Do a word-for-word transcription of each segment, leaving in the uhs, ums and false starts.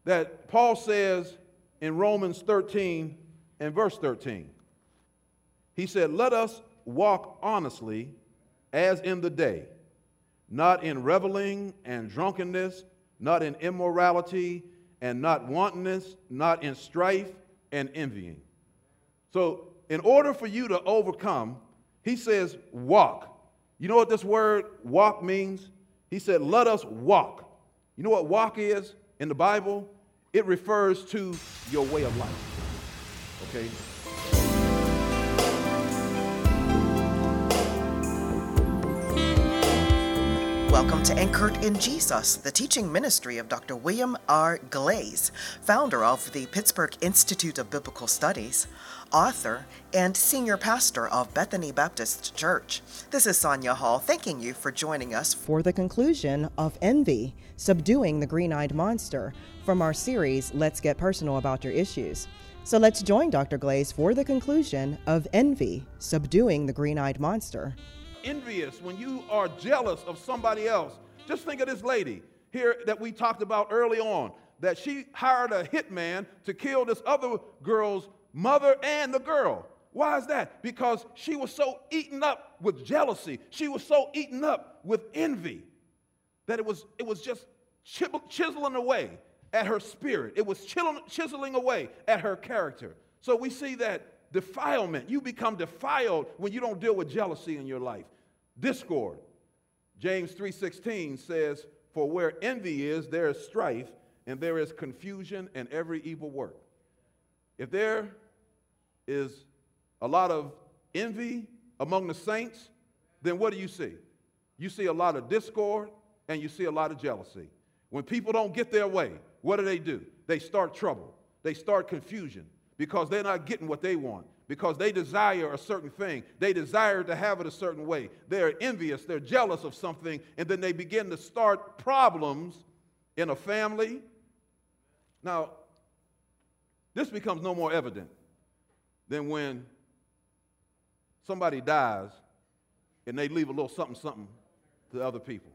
that Paul says in Romans thirteen and verse thirteen. He said, let us walk honestly as in the day, not in reveling and drunkenness, not in immorality and not wantonness, not in strife and envying. So in order for you to overcome, he says walk. You know what this word walk means? He said, let us walk. You know what walk is in the Bible? It refers to your way of life. Okay? Welcome to Anchored in Jesus, the teaching ministry of Doctor William R. Glaze, founder of the Pittsburgh Institute of Biblical Studies, author, and senior pastor of Bethany Baptist Church. This is Sonia Hall, thanking you for joining us for the conclusion of Envy, Subduing the Green-Eyed Monster, from our series, Let's Get Personal About Your Issues. So let's join Doctor Glaze for the conclusion of Envy, Subduing the Green-Eyed Monster. Envious, when you are jealous of somebody else. Just think of this lady here that we talked about early on, that she hired a hitman to kill this other girl's mother and the girl. Why is that? Because she was so eaten up with jealousy. She was so eaten up with envy that it was, it was just chiseling away at her spirit. It was chiseling away at her character. So we see that defilement. You become defiled when you don't deal with jealousy in your life. Discord. James three sixteen says, for where envy is, there is strife, and there is confusion and every evil work. If there is a lot of envy among the saints, then what do you see? You see a lot of discord, and you see a lot of jealousy. When people don't get their way, what do they do? They start trouble. They start confusion because they're not getting what they want. Because they desire a certain thing. They desire to have it a certain way. They're envious. They're jealous of something. And then they begin to start problems in a family. Now, this becomes no more evident than when somebody dies and they leave a little something, something to other people.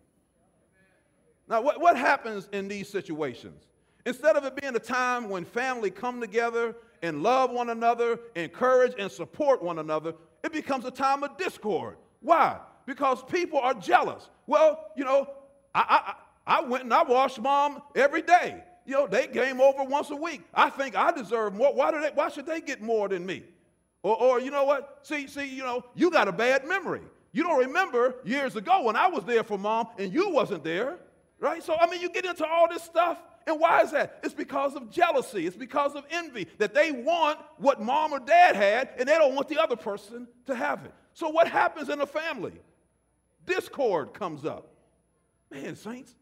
Now, what, what happens in these situations? Instead of it being a time when family come together and love one another, encourage and support one another, it becomes a time of discord. Why? Because people are jealous. Well, you know, I, I, I went and I washed mom every day. You know, they came over once a week. I think I deserve more. Why do they? Why should they get more than me? Or, or you know what? See, see, you know, you got a bad memory. You don't remember years ago when I was there for mom and you wasn't there, right? So, I mean, you get into all this stuff. And why is that? It's because of jealousy. It's because of envy, that they want what mom or dad had, and they don't want the other person to have it. So what happens in a family? Discord comes up. Man, saints,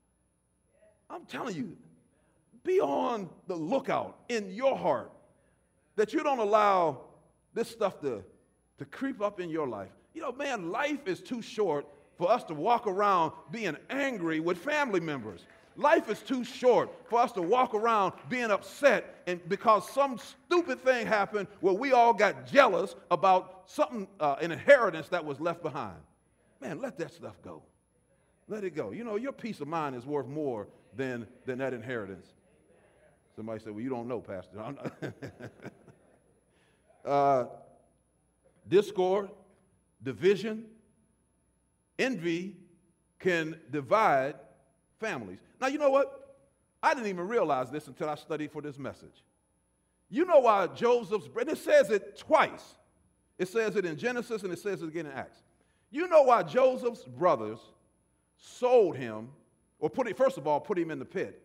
I'm telling you, be on the lookout in your heart that you don't allow this stuff to, to creep up in your life. You know, man, life is too short for us to walk around being angry with family members. Life is too short for us to walk around being upset and because some stupid thing happened where we all got jealous about something, uh, an inheritance that was left behind. Man, let that stuff go. Let it go. You know, your peace of mind is worth more than, than that inheritance. Somebody said, well, you don't know, Pastor. I'm not. uh, discord, division, envy can divide families. Now, you know what? I didn't even realize this until I studied for this message. You know why Joseph's, and it says it twice. It says it in Genesis and it says it again in Acts. You know why Joseph's brothers sold him, or put it, first of all, put him in the pit,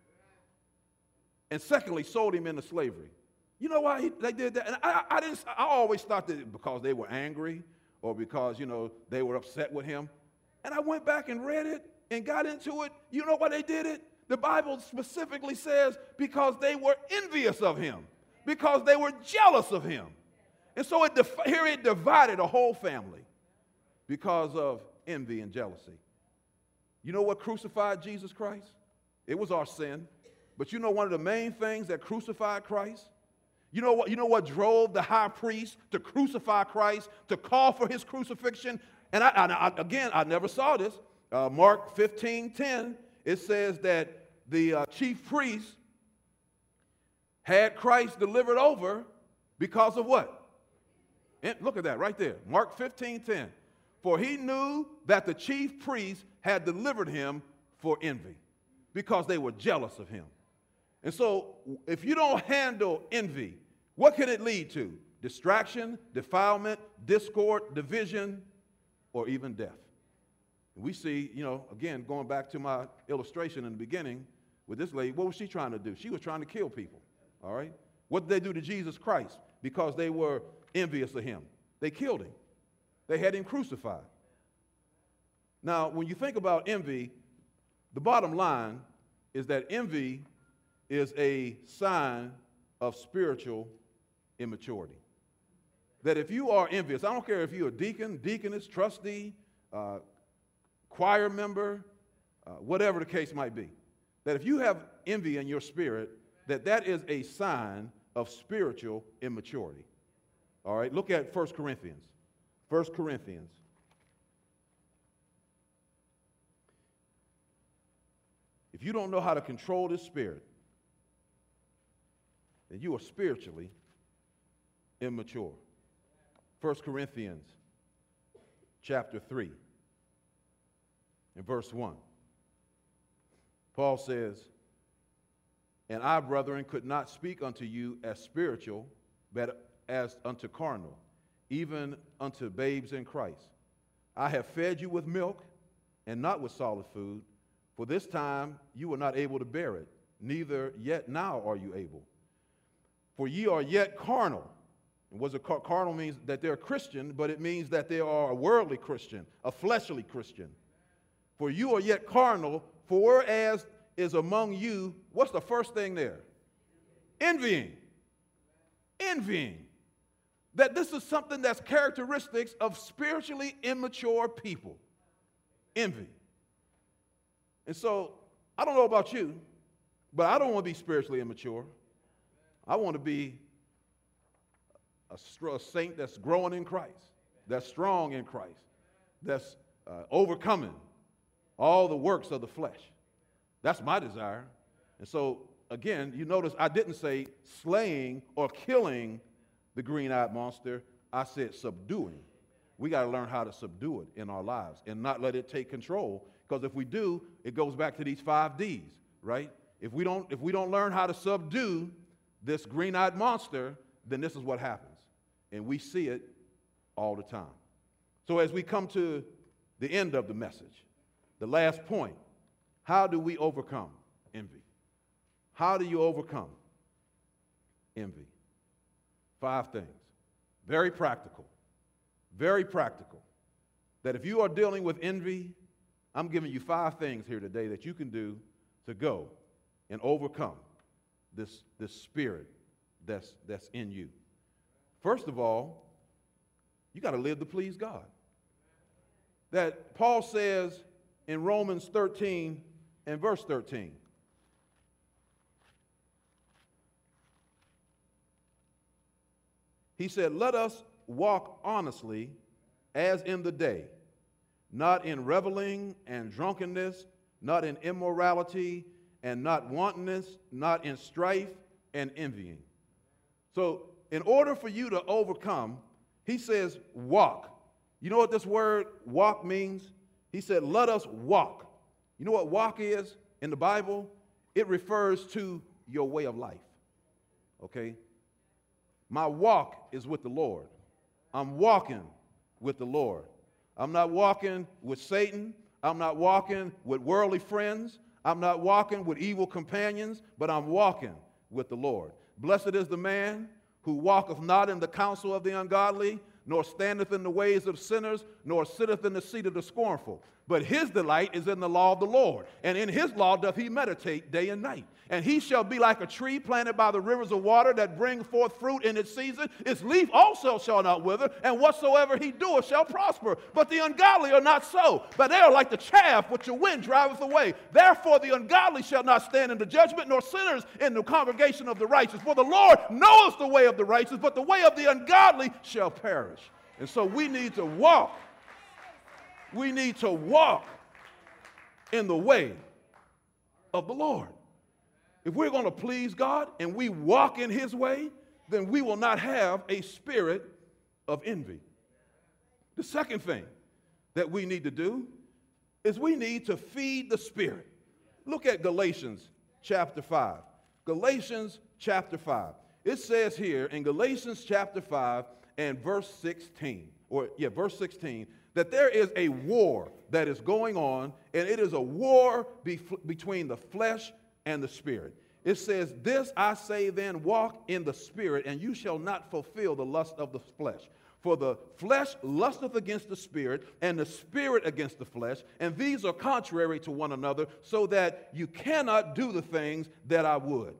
and secondly, sold him into slavery. You know why he, they did that? And I, I didn't. I always thought that because they were angry or because, you know, they were upset with him. And I went back and read it and got into it. You know why they did it? The Bible specifically says because they were envious of him, because they were jealous of him. And so it def- here it divided a whole family because of envy and jealousy. You know what crucified Jesus Christ? It was our sin. But you know one of the main things that crucified Christ? You know what, you know what drove the high priest to crucify Christ, to call for his crucifixion? And I, I, again, I never saw this. Uh, Mark fifteen ten, it says that the uh, chief priests had Christ delivered over because of what? And look at that right there. Mark fifteen ten. For he knew that the chief priests had delivered him for envy, because they were jealous of him. And so if you don't handle envy, what can it lead to? Distraction, defilement, discord, division, or even death. We see, you know, again, going back to my illustration in the beginning with this lady, what was she trying to do? She was trying to kill people, all right? What did they do to Jesus Christ? Because they were envious of him. They killed him. They had him crucified. Now, when you think about envy, the bottom line is that envy is a sign of spiritual immaturity. That if you are envious, I don't care if you're a deacon, deaconess, trustee, uh, choir member, uh, whatever the case might be, that if you have envy in your spirit, that that is a sign of spiritual immaturity. All right, look at First Corinthians. First Corinthians. If you don't know how to control this spirit, then you are spiritually immature. First Corinthians chapter three and verse one. Paul says, and I, brethren, could not speak unto you as spiritual, but as unto carnal, even unto babes in Christ. I have fed you with milk and not with solid food, for this time you were not able to bear it, neither yet now are you able. For ye are yet carnal. And what's a car- carnal means that they're a Christian, but it means that they are a worldly Christian, a fleshly Christian. For you are yet carnal, for whereas is among you, what's the first thing there? Envying. Envying. That this is something that's characteristics of spiritually immature people. Envy. And so, I don't know about you, but I don't want to be spiritually immature. I want to be a, str- a saint that's growing in Christ, that's strong in Christ, that's uh, overcoming all the works of the flesh. That's my desire. And so, again, you notice I didn't say slaying or killing the green-eyed monster. I said subduing. We got to learn how to subdue it in our lives and not let it take control, because if we do, it goes back to these five D's, right? If we don't, if we don't learn how to subdue this green-eyed monster, then this is what happens. And we see it all the time. So as we come to the end of the message, the last point, how do we overcome envy? How do you overcome envy? Five things. Very practical. Very practical. That if you are dealing with envy, I'm giving you five things here today that you can do to go and overcome this, this spirit that's, that's in you. First of all, you got to live to please God. That Paul says in Romans thirteen and verse thirteen. He said, let us walk honestly as in the day, not in reveling and drunkenness, not in immorality and not wantonness, not in strife and envying. So in order for you to overcome, he says walk. You know what this word walk means? He said, let us walk. You know what walk is in the Bible? It refers to your way of life, okay? My walk is with the Lord. I'm walking with the Lord. I'm not walking with Satan. I'm not walking with worldly friends. I'm not walking with evil companions, but I'm walking with the Lord. Blessed is the man who walketh not in the counsel of the ungodly, nor standeth in the ways of sinners, nor sitteth in the seat of the scornful. But his delight is in the law of the Lord, and in his law doth he meditate day and night. And he shall be like a tree planted by the rivers of water that bring forth fruit in its season. Its leaf also shall not wither, and whatsoever he doeth shall prosper. But the ungodly are not so, but they are like the chaff which the wind driveth away. Therefore the ungodly shall not stand in the judgment, nor sinners in the congregation of the righteous. For the Lord knoweth the way of the righteous, but the way of the ungodly shall perish. And so we need to walk. We need to walk in the way of the Lord. If we're going to please God and we walk in his way, then we will not have a spirit of envy. The second thing that we need to do is we need to feed the Spirit. Look at Galatians chapter five. Galatians chapter five. It says here in Galatians chapter five and verse sixteen, or yeah, verse sixteen, that there is a war that is going on, and it is a war bef- between the flesh and the spirit. It says, "This I say then, walk in the Spirit, and you shall not fulfill the lust of the flesh. For the flesh lusteth against the Spirit, and the Spirit against the flesh, and these are contrary to one another, so that you cannot do the things that I would."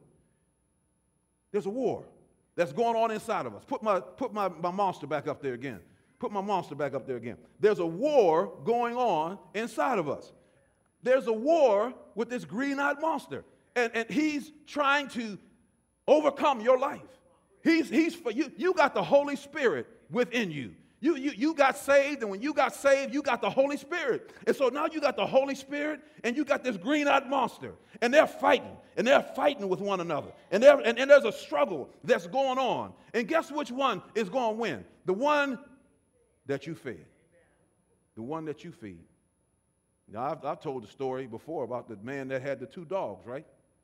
There's a war that's going on inside of us. Put my, put my, my monster back up there again. Put my monster back up there again. There's a war going on inside of us. There's a war with this green-eyed monster. And, and he's trying to overcome your life. He's, he's for you. You got the Holy Spirit within you. You, you. you got saved, and when you got saved, you got the Holy Spirit. And so now you got the Holy Spirit, and you got this green-eyed monster. And they're fighting, and they're fighting with one another. And, and, and there's a struggle that's going on. And guess which one is going to win? The one that you feed. The one that you feed. Now, I've, I've told the story before about the man that had the two dogs, right?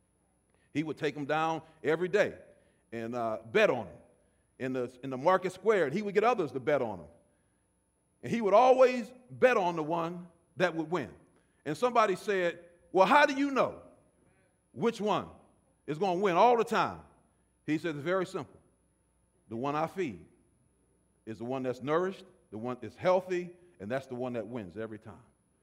He would take them down every day and uh, bet on them in the, in the market square, and he would get others to bet on them. And he would always bet on the one that would win. And somebody said, "Well, how do you know which one is going to win all the time?" He said, "It's very simple. The one I feed is the one that's nourished, the one that's healthy, and that's the one that wins every time."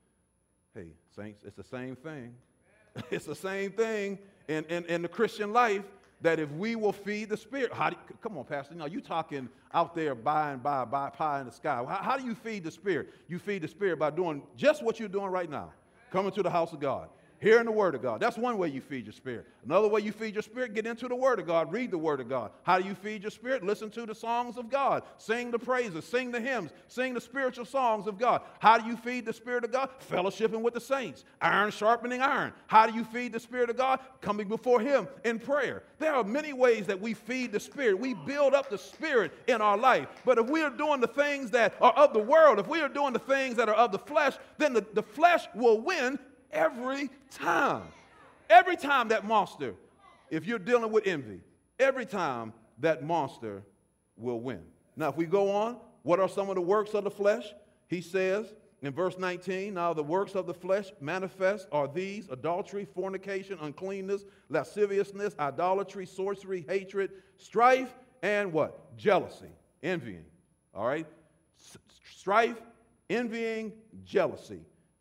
Hey, saints, it's the same thing. It's the same thing in, in, in the Christian life, that if we will feed the Spirit. How do you, come on, Pastor. You know, you talking out there by and by, by pie in the sky. How, how do you feed the Spirit? You feed the Spirit by doing just what you're doing right now, coming to the house of God, hearing the Word of God. That's one way you feed your spirit. Another way you feed your spirit, get into the Word of God, read the Word of God. How do you feed your spirit? Listen to the songs of God, sing the praises, sing the hymns, sing the spiritual songs of God. How do you feed the Spirit of God? Fellowshipping with the saints, iron sharpening iron. How do you feed the Spirit of God? Coming before Him in prayer. There are many ways that we feed the Spirit. We build up the Spirit in our life. But if we are doing the things that are of the world, if we are doing the things that are of the flesh, then the, the flesh will win every time. Every time that monster, if you're dealing with envy, every time that monster will win. Now, if we go on, what are some of the works of the flesh? He says in verse nineteen, "Now the works of the flesh manifest are these: adultery, fornication, uncleanness, lasciviousness, idolatry, sorcery, hatred, strife, and what? Jealousy," envying. All right? S- strife, envying, jealousy.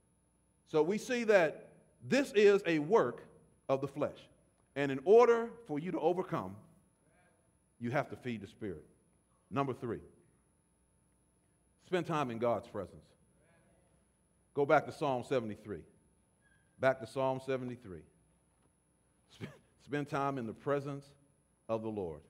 So we see that this is a work of the flesh. And in order for you to overcome, you have to feed the Spirit. Number three, spend time in God's presence. Go back to Psalm seventy-three. Back to Psalm seventy-three. Spend time in the presence of the Lord.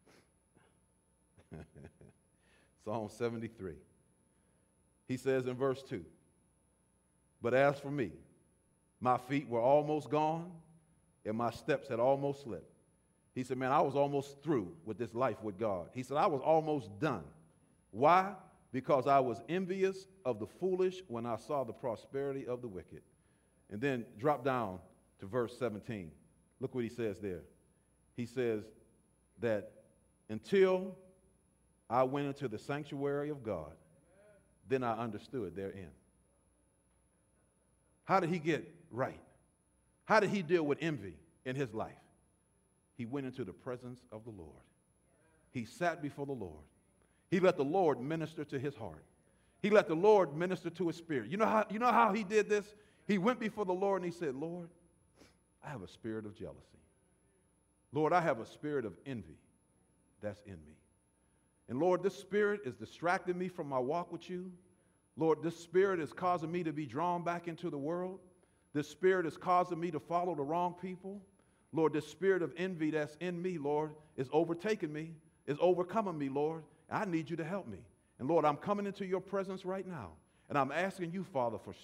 Psalm seventy-three. He says in verse two, "But as for me, my feet were almost gone, and my steps had almost slipped." He said, man, I was almost through with this life with God. He said, I was almost done. Why? Because I was envious of the foolish when I saw the prosperity of the wicked. And then drop down to verse seventeen. Look what he says there. He says that until I went into the sanctuary of God, then I understood therein. How did he get right? How did he deal with envy in his life? He went into the presence of the Lord. He sat before the Lord. He let the Lord minister to his heart. He let the Lord minister to his spirit. You know how, you know how he did this? He went before the Lord and he said, Lord, I have a spirit of jealousy. Lord, I have a spirit of envy that's in me. And Lord, this spirit is distracting me from my walk with you. Lord, this spirit is causing me to be drawn back into the world. This spirit is causing me to follow the wrong people. Lord, this spirit of envy that's in me, Lord, is overtaking me, is overcoming me, Lord. I need you to help me. And Lord, I'm coming into your presence right now, and I'm asking you, Father, for strength.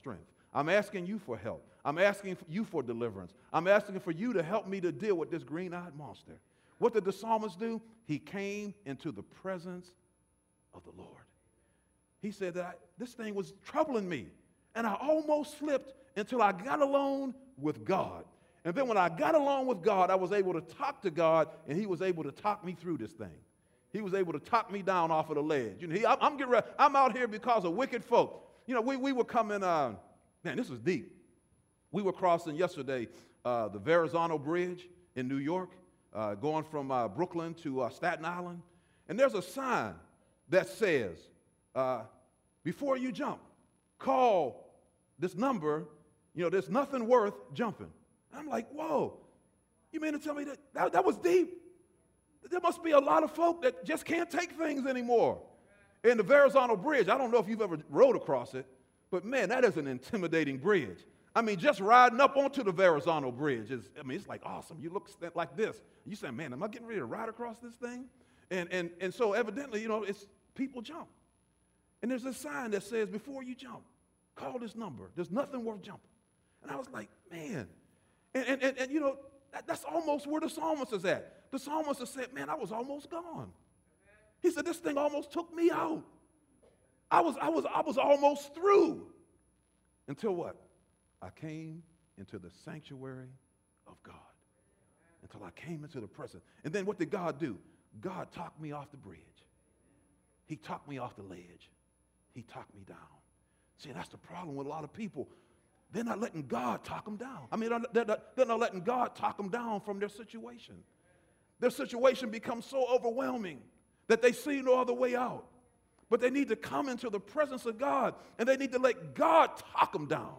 I'm asking you for help. I'm asking you for deliverance. I'm asking for you to help me to deal with this green-eyed monster. What did the psalmist do? He came into the presence of the Lord. He said that I, this thing was troubling me, and I almost slipped until I got alone with God. And then when I got along with God, I was able to talk to God, and he was able to talk me through this thing. He was able to talk me down off of the ledge. You know, he, I'm, getting ready, I'm out here because of wicked folk. You know, we, we were coming, uh, man, this was deep. We were crossing yesterday uh, the Verrazano Bridge in New York, uh, going from uh, Brooklyn to uh, Staten Island. And there's a sign that says, uh, before you jump, call this number. You know, there's nothing worth jumping. I'm like, whoa, you mean to tell me that, that that was deep? There must be a lot of folk that just can't take things anymore. In the Verrazano Bridge, I don't know if you've ever rode across it, but man, that is an intimidating bridge. I mean, just riding up onto the Verrazano Bridge is, I mean, it's like awesome. You look like this. You say, man, am I getting ready to ride across this thing? And, and, and so evidently, you know, it's people jump. And there's a sign that says, before you jump, call this number. There's nothing worth jumping. And I was like, man. And, and, and, and you know, that, that's almost where the psalmist is at. The psalmist has said, man, I was almost gone. He said, this thing almost took me out. I was, I was, I was almost through. Until what? I came into the sanctuary of God. Until I came into the presence. And then what did God do? God talked me off the bridge. He talked me off the ledge. He talked me down. See, that's the problem with a lot of people. They're not letting God talk them down. I mean, they're not, they're not letting God talk them down from their situation. Their situation becomes so overwhelming that they see no other way out. But they need to come into the presence of God, and they need to let God talk them down.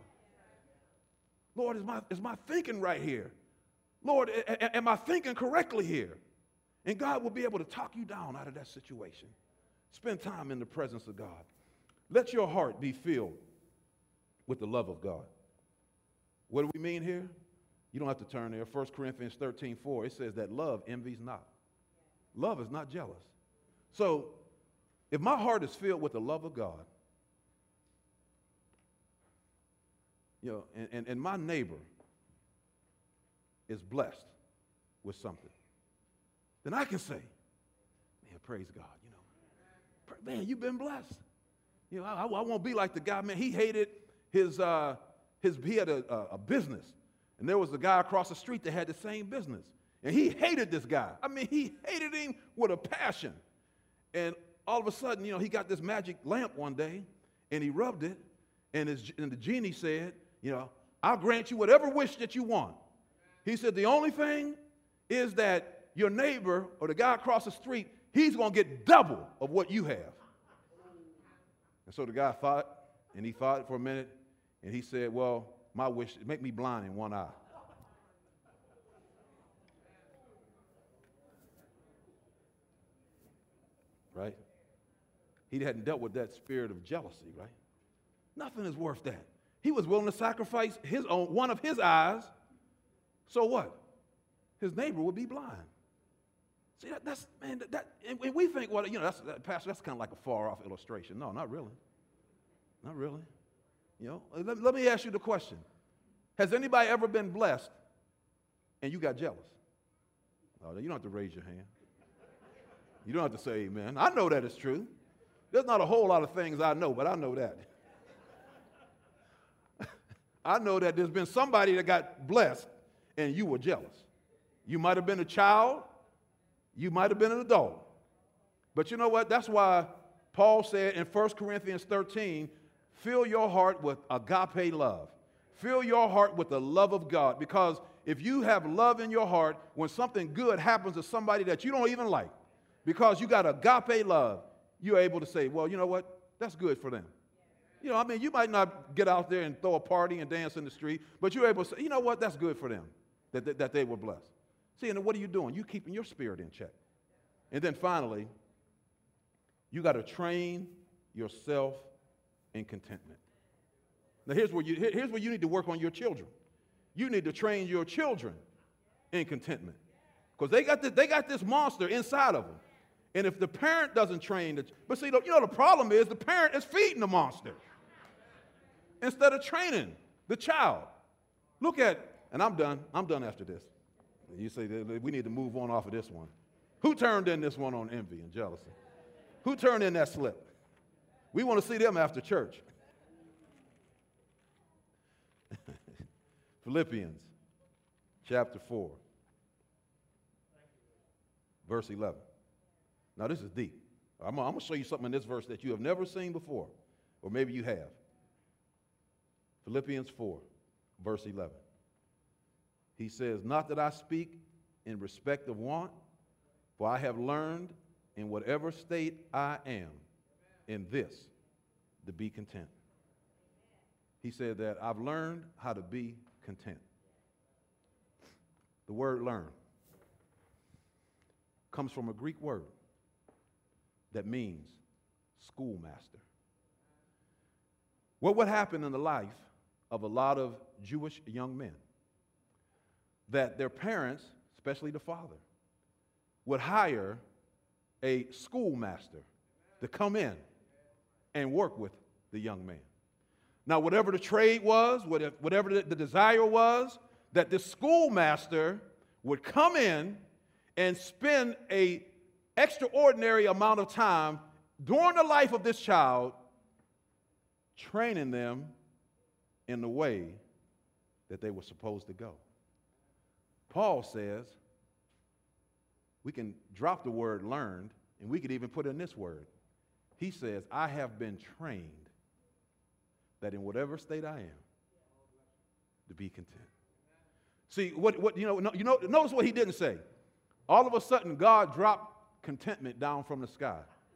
Lord, is my, is my thinking right here? Lord, a, a, am I thinking correctly here? And God will be able to talk you down out of that situation. Spend time in the presence of God. Let your heart be filled with the love of God. What do we mean here? You don't have to turn there. First Corinthians thirteen four, it says that love envies not. Love is not jealous. So if my heart is filled with the love of God, you know, and, and, and my neighbor is blessed with something, then I can say, man, praise God, you know. Man, you've been blessed. You know, I, I won't be like the guy, man, he hated his, uh, his he had a, a, a business, and there was a guy across the street that had the same business, and he hated this guy. I mean, he hated him with a passion. And all of a sudden, you know, he got this magic lamp one day, and he rubbed it, and, his, and the genie said, you know, I'll grant you whatever wish that you want. He said, the only thing is that your neighbor or the guy across the street, he's going to get double of what you have. And so the guy thought, and he thought for a minute, and he said, well, my wish, make me blind in one eye. Right? He hadn't dealt with that spirit of jealousy, right? Nothing is worth that. He was willing to sacrifice his own, one of his eyes. So what? His neighbor would be blind. See, that, that's, man, that, that and we think, well, you know, that's, that, Pastor, that's kind of like a far-off illustration. No, not really. Not really. You know, let, let me ask you the question. Has anybody ever been blessed and you got jealous? Oh, you don't have to raise your hand. You don't have to say amen. I know that it's true. There's not a whole lot of things I know, but I know that. I know that there's been somebody that got blessed and you were jealous. You might have been a child. You might have been an adult. But you know what? That's why Paul said in First Corinthians thirteen, fill your heart with agape love. Fill your heart with the love of God. Because if you have love in your heart, when something good happens to somebody that you don't even like, because you got agape love, you're able to say, well, you know what? That's good for them. You know, I mean, you might not get out there and throw a party and dance in the street, but you're able to say, you know what? That's good for them, that, that, that they were blessed. See, and what are you doing? You're keeping your spirit in check. And then finally, you got to train yourself in contentment. Now, here's where, you, here's where you need to work on your children. You need to train your children in contentment. Because they got this, they got this monster inside of them. And if the parent doesn't train the, but see, you know, the problem is the parent is feeding the monster. instead of training the child. Look at, and I'm done. I'm done after this. You say we need to move on off of this one. Who turned in this one on envy and jealousy? Who turned in that slip? We want to see them after church. Philippians chapter four, verse eleven. Now this is deep. I'm, I'm going to show you something in this verse that you have never seen before, or maybe you have. Philippians four, verse eleven. He says, not that I speak in respect of want, for I have learned in whatever state I am in this to be content. He said that I've learned how to be content. The word learn comes from a Greek word that means schoolmaster. What would happen in the life of a lot of Jewish young men? That their parents, especially the father, would hire a schoolmaster to come in and work with the young man. Now, whatever the trade was, whatever the desire was, that the schoolmaster would come in and spend an extraordinary amount of time during the life of this child training them in the way that they were supposed to go. Paul says we can drop the word learned, and we could even put in this word. He says, I have been trained that in whatever state I am, to be content. See, what, what you know, you know, notice what he didn't say. All of a sudden, God dropped contentment down from the sky.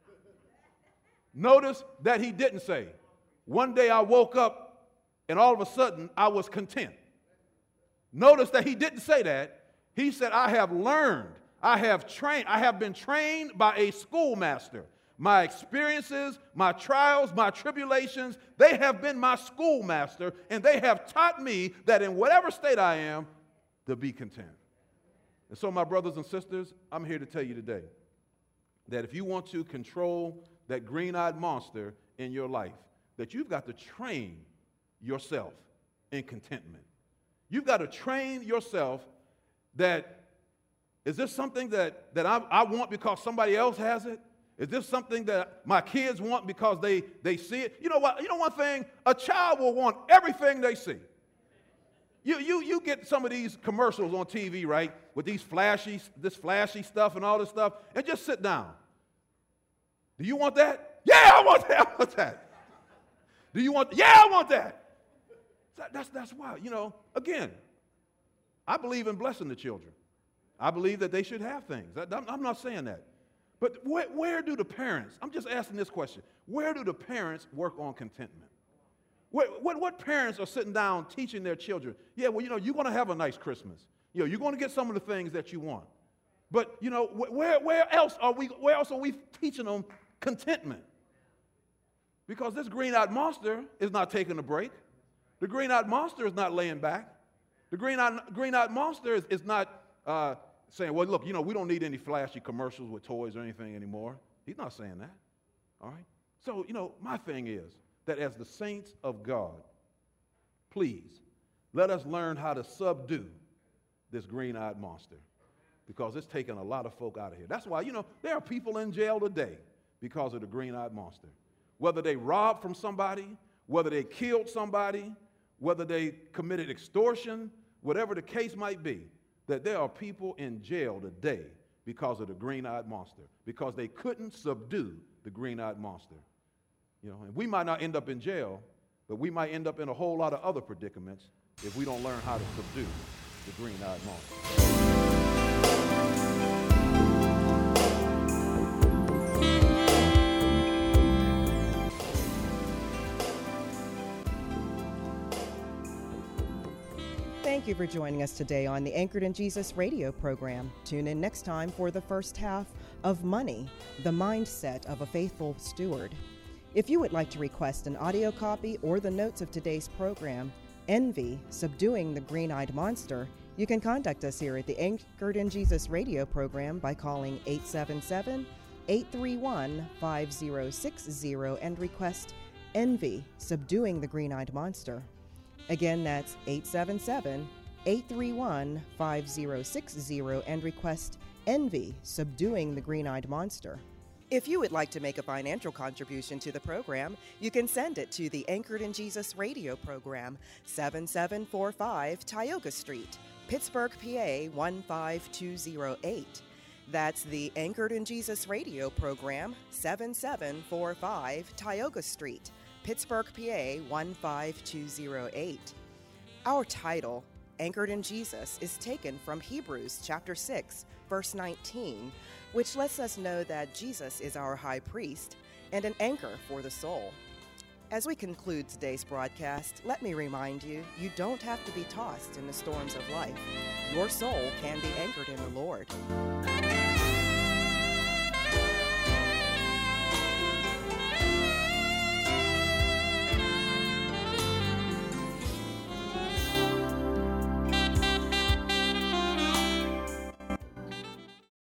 Notice that he didn't say, one day I woke up and all of a sudden I was content. Notice that he didn't say that. He said, I have learned, I have trained, I have been trained by a schoolmaster. My experiences, my trials, my tribulations, they have been my schoolmaster, and they have taught me that in whatever state I am, to be content. And so, my brothers and sisters, I'm here to tell you today that if you want to control that green-eyed monster in your life, that you've got to train yourself in contentment. You've got to train yourself that, is this something that, that I, I want because somebody else has it? Is this something that my kids want because they, they see it? You know what? You know one thing? A child will want everything they see. You, you, you get some of these commercials on T V, right, with these flashy, this flashy stuff and all this stuff, and just sit down. Do you want that? Yeah, I want that. I want that. Do you want? Yeah, I want that. that that's, that's why, you know, again, I believe in blessing the children. I believe that they should have things. I, I'm, I'm not saying that. But where, where do the parents, I'm just asking this question, where do the parents work on contentment? What, what, what parents are sitting down teaching their children? Yeah, well, you know, you're going to have a nice Christmas. You know, you're going to get some of the things that you want. But, you know, where, where else are we, where else are we teaching them contentment? Because this green-eyed monster is not taking a break. The green-eyed monster is not laying back. The green-eyed, green-eyed monster is, is not uh, saying, well, look, you know, we don't need any flashy commercials with toys or anything anymore. He's not saying that, all right? So, you know, my thing is that as the saints of God, please, let us learn how to subdue this green-eyed monster because it's taking a lot of folk out of here. That's why, you know, there are people in jail today because of the green-eyed monster. Whether they robbed from somebody, whether they killed somebody, whether they committed extortion, whatever the case might be, that there are people in jail today because of the green-eyed monster, because they couldn't subdue the green-eyed monster. You know, and we might not end up in jail, but we might end up in a whole lot of other predicaments if we don't learn how to subdue the green-eyed monster. Thank you for joining us today on the Anchored in Jesus radio program. Tune in next time for the first half of Money, the Mindset of a Faithful Steward. If you would like to request an audio copy or the notes of today's program, Envy, Subduing the Green-Eyed Monster, you can contact us here at the Anchored in Jesus radio program by calling eight seven seven, eight three one, five zero six zero and request Envy, Subduing the Green-Eyed Monster. Again, that's eight seven seven, eight three one, five zero six zero and request Envy, Subduing the Green-Eyed Monster. If you would like to make a financial contribution to the program, you can send it to the Anchored in Jesus radio program, seven seven four five Tioga Street, Pittsburgh, P A one five two zero eight. That's the Anchored in Jesus radio program, seven seven four five Tioga Street, Pittsburgh, P A one five two zero eight. Our title, Anchored in Jesus, is taken from Hebrews chapter six, verse nineteen, which lets us know that Jesus is our high priest and an anchor for the soul. As we conclude today's broadcast, let me remind you, you don't have to be tossed in the storms of life. Your soul can be anchored in the Lord.